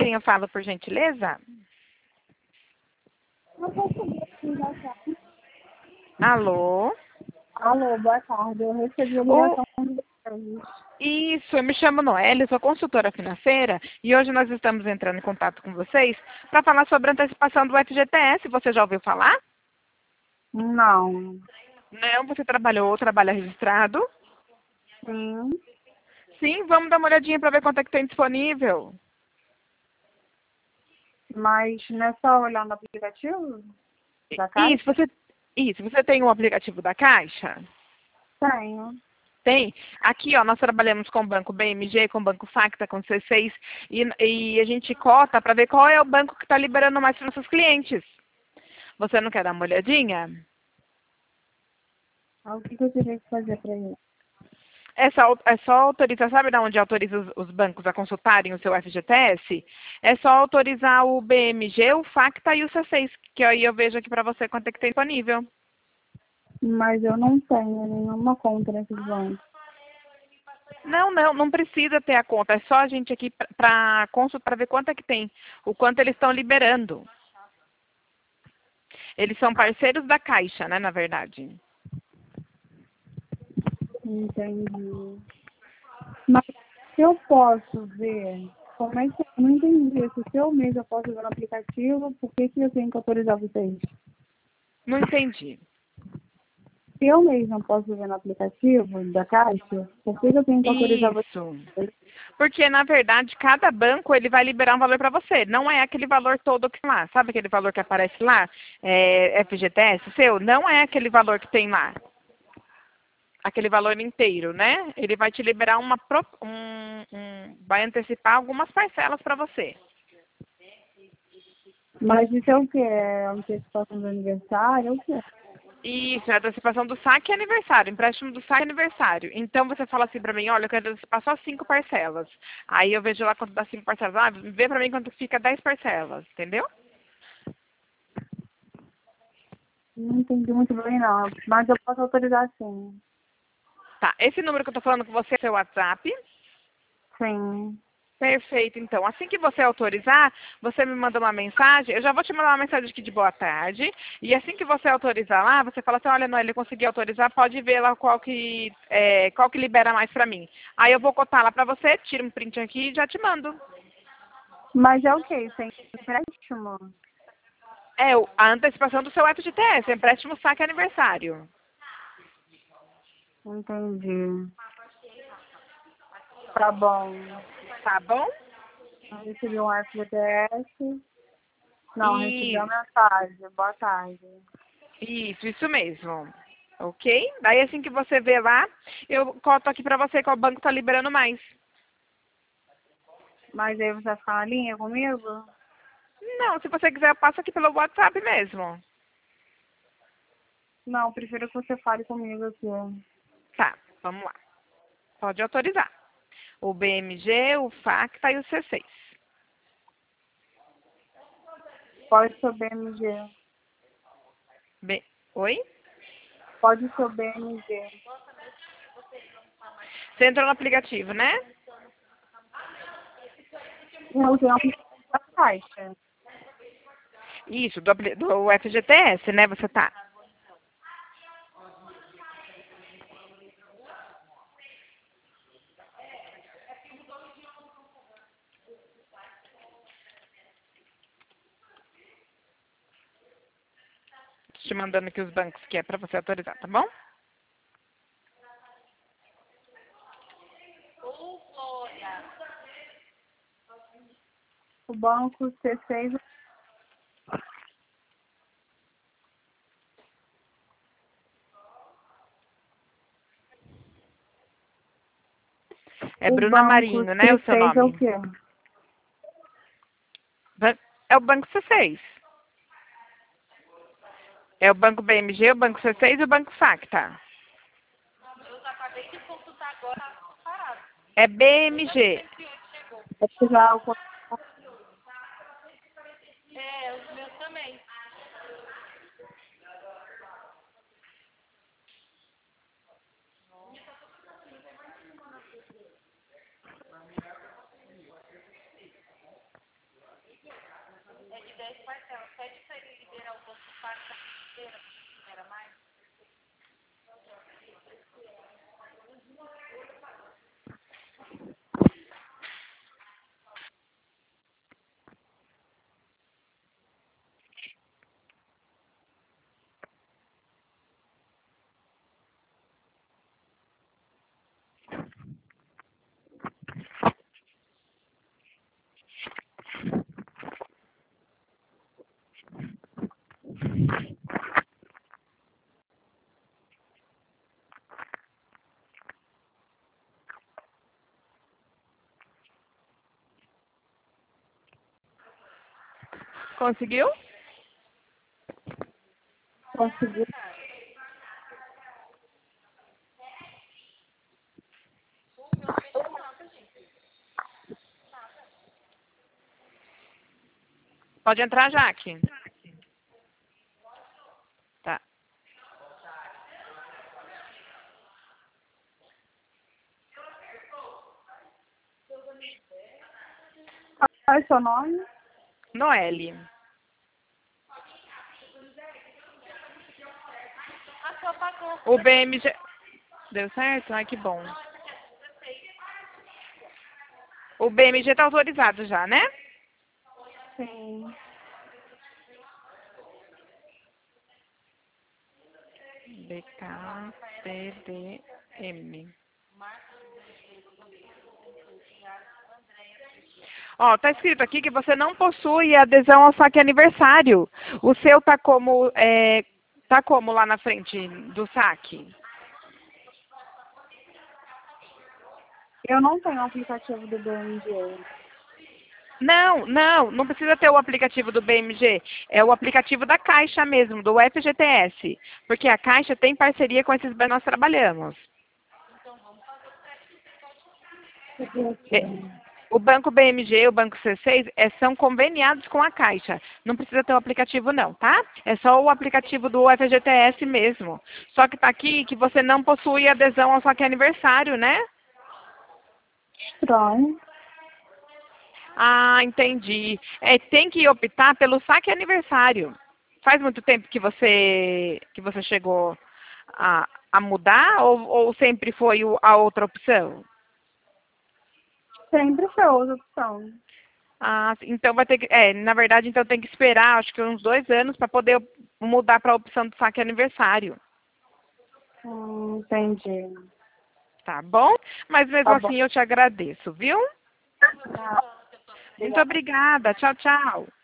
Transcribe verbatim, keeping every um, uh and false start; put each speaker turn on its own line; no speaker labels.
quem eu falo, por gentileza?
Não posso saber se já tá.
Alô?
Alô, boa tarde. Eu recebi a
O...
ligação de vocês.
Isso, eu me chamo Noelle, sou consultora financeira e hoje nós estamos entrando em contato com vocês para falar sobre a antecipação do F G T S. Você já ouviu falar?
Não.
Não, você trabalhou ou trabalha registrado?
Sim.
Sim, vamos dar uma olhadinha para ver quanto é que tem disponível.
Mas não é só olhar no aplicativo da Caixa?
Isso, você, isso, você tem o aplicativo da Caixa?
Tenho.
Tem. Aqui, ó, nós trabalhamos com o banco B M G, com o banco Facta, com o C seis, e, e a gente cota para ver qual é o banco que está liberando mais para nossos clientes. Você não quer dar uma olhadinha?
Ah, o que que eu teria que fazer para isso?
É só, é só autorizar, sabe de onde autoriza os, os bancos a consultarem o seu F G T S? É só autorizar o B M G, o Facta e o C seis, que aí eu vejo aqui para você quanto é que tem disponível.
Mas eu não tenho nenhuma conta nesses bancos.
Não, não, não precisa ter a conta. É só a gente aqui para consultar, para ver quanto é que tem, o quanto eles estão liberando. Eles são parceiros da Caixa, né, na verdade.
Entendi. Mas se eu posso ver, como é que eu não entendi isso? Se eu mesmo eu posso ver no aplicativo, por que que eu tenho que autorizar vocês?
Não entendi.
Se eu mesmo posso ver no aplicativo da Caixa, por que que eu tenho que autorizar
Isso.
vocês?
Porque, na verdade, cada banco ele vai liberar um valor para você. Não é aquele valor todo que tem lá. Sabe aquele valor que aparece lá? É, F G T S seu? Não é aquele valor que tem lá. Aquele valor inteiro, né? Ele vai te liberar uma... pro- Um, um, vai antecipar algumas parcelas para você.
Mas isso é o que? É antecipação do aniversário? É o quê?
Isso, é a antecipação do saque e aniversário, empréstimo do saque e aniversário. Então você fala assim pra mim, olha, eu quero antecipar só cinco parcelas. Aí eu vejo lá quanto dá cinco parcelas. Ah, vê pra mim quanto fica dez parcelas, entendeu?
Não entendi muito bem, não. Mas eu posso autorizar sim.
Tá, esse número que eu tô falando com você é seu WhatsApp.
Sim.
Perfeito, então. Assim que você autorizar, você me manda uma mensagem. Eu já vou te mandar uma mensagem aqui de boa tarde. E assim que você autorizar lá, você fala assim, olha, Noel, eu consegui autorizar, pode ver lá qual que, é, qual que libera mais pra mim. Aí eu vou cotar lá pra você, tiro um print aqui e já te mando.
Mas é o quê? Sem empréstimo?
É o- a antecipação do seu F G T S, empréstimo saque aniversário.
Entendi. Tá bom.
Tá bom?
Eu recebi um F G T S. Não, recebi
E
uma mensagem. Boa tarde.
isso, isso mesmo. Ok? Daí assim que você vê lá, eu coto aqui pra você qual banco tá liberando mais.
Mas aí você vai ficar na linha comigo?
Não, se você quiser, eu passo aqui pelo WhatsApp mesmo.
Não, prefiro que você fale comigo aqui.
Tá, vamos lá. Pode autorizar. O B M G, o Facta e o C seis.
Pode ser o B M G.
B... Oi?
Pode ser o B M G.
Você entrou no aplicativo, né?
Eu tenho a caixa.
Isso, do, apli- do F G T S, né? Você tá. Te mandando aqui os bancos que é pra você autorizar, tá bom?
O banco C seis.
É
O
Bruna
banco
Marinho, né? O seu
C seis é o
nome.
quê?
Ban- É o banco C seis. É o banco B M G, o banco C seis e o banco Facta. É B M G.
É que já o
Conseguiu?
Conseguiu.
Pode entrar, Jaque. Tá.
Qual é o seu nome?
Noelle. O B M G... Deu certo? Ai, que bom. O B M G tá autorizado já, né?
Sim.
B K T D M. Ó, tá escrito aqui que você não possui adesão ao saque aniversário. O seu tá como, é, tá como lá na frente do saque?
Eu não tenho aplicativo do B M G.
Não, não, não precisa ter o aplicativo do B M G. É o aplicativo da Caixa mesmo, do F G T S. Porque a Caixa tem parceria com esses bancos que nós trabalhamos. É, o Banco B M G e o Banco C seis é, são conveniados com a Caixa. Não precisa ter o aplicativo não, tá? É só o aplicativo do F G T S mesmo. Só que tá aqui que você não possui adesão ao saque aniversário, né?
Estranho.
Ah, entendi. É, tem que optar pelo saque aniversário. Faz muito tempo que você que você chegou a, a mudar ou, ou sempre foi o- a outra opção?
Sempre foi outra opção.
Ah, então vai ter que, é, na verdade, então tem que esperar, acho que uns dois anos para poder mudar para a opção do saque aniversário,
Hum, entendi.
tá bom? Mas mesmo
Tá bom.
assim eu te agradeço, viu?
Tá.
Muito
Obrigada.
obrigada. Tchau, tchau.